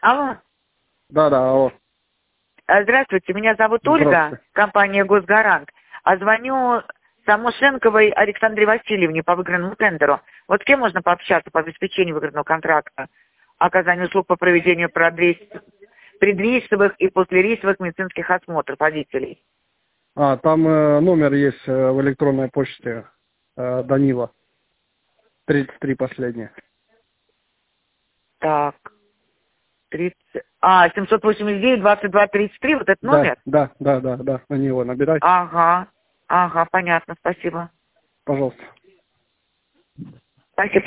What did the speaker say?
Алло. Да, алло. Здравствуйте, меня зовут Ольга, компания «Госгарант». А звоню Самошенковой Александре Васильевне по выигранному тендеру. Вот с кем можно пообщаться по обеспечению выигранного контракта, оказанию услуг по проведению предрейсовых и послерейсовых медицинских осмотров водителей? Там номер есть в электронной почте Данила. 33 последнее. Так. 789-22-33, вот этот номер? Да, на него набирай. Ага, понятно, спасибо. Пожалуйста. Спасибо.